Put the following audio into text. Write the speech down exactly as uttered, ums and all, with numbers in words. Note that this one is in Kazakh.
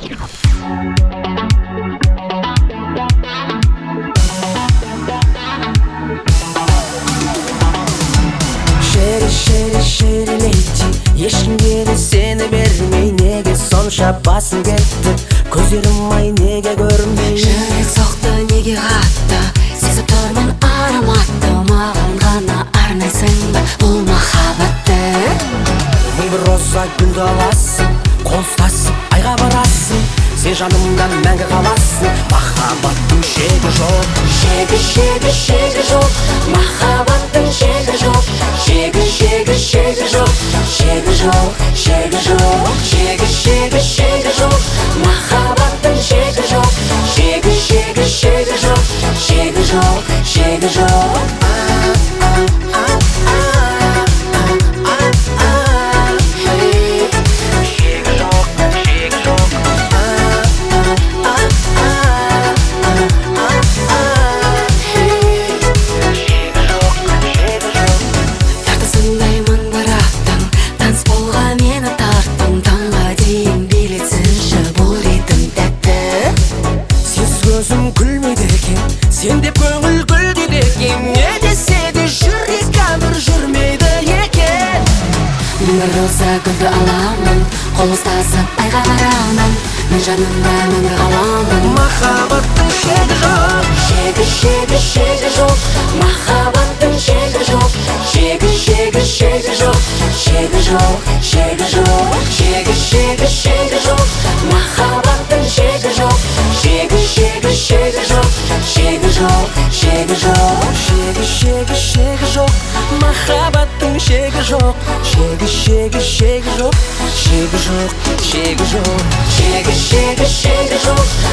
Şeri şeri şerileyti ешкімге де сені бермей неге сонша басым кетті көздерім ай неге көрмей жүрек соқты неге қатты сезіп тұрмын ароматты маған ғана арнайсың ба бұл махаббатты мың бір роза гүлді аласың қол ұстасып айға барасың сен жанымдан мәңгі қаласың махаббаттың шегі жоқ шегі шегі шегі жоқ махаббаттың шегі жоқ шегі шегі шегі жоқ шегі жоқ шегі жоқ шегі шегі шегі жоқ махаббаттың шегі жоқ шегі шегі шегі жоқ шегі жоқ шегі жоқ сен деп көңіл гүлдейді екен не десе де жүрек әмір жүрмейді екен бір роза гүлді аламын қол ұстасып айға барамын мен жанымда мәңгі қаламын махаббаттың шегі жоқ шегі шегі шегі жоқ махаббаттың шегі жоқ шегі шегі шегі жоқ шегі жоқ шегі жоқ шегі шегі шегі жоқ махаббаттың шегі жоқ шегі шегі шегі жоқ шегі жоқ шегі жоқ шегі шегі шегі жоқ махаббаттың шегі жоқ шегі шегі шегі жоқ шегі жоқ шегі жоқ шегі шегі шегі жоқ